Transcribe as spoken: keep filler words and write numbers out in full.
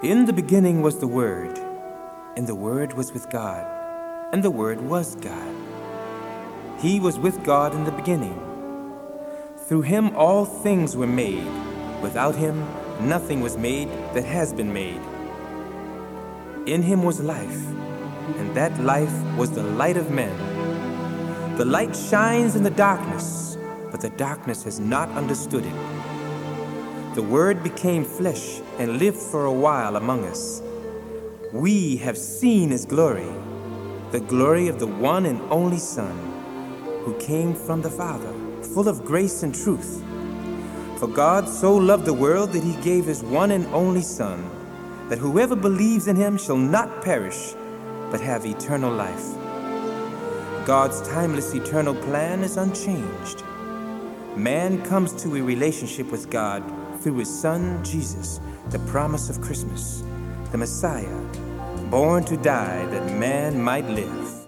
In the beginning was the Word, and the Word was with God, and the Word was God. He was with God in the beginning. Through him all things were made. Without him nothing was made that has been made. In him was life, and that life was the light of men. The light shines in the darkness, but the darkness has not understood it. The Word became flesh and lived for a while among us. We have seen his glory, the glory of the one and only Son, who came from the Father, full of grace and truth. For God so loved the world that he gave his one and only Son, that whoever believes in him shall not perish, but have eternal life. God's timeless eternal plan is unchanged. Man comes to a relationship with God through his Son, Jesus, the promise of Christmas, the Messiah, born to die that man might live.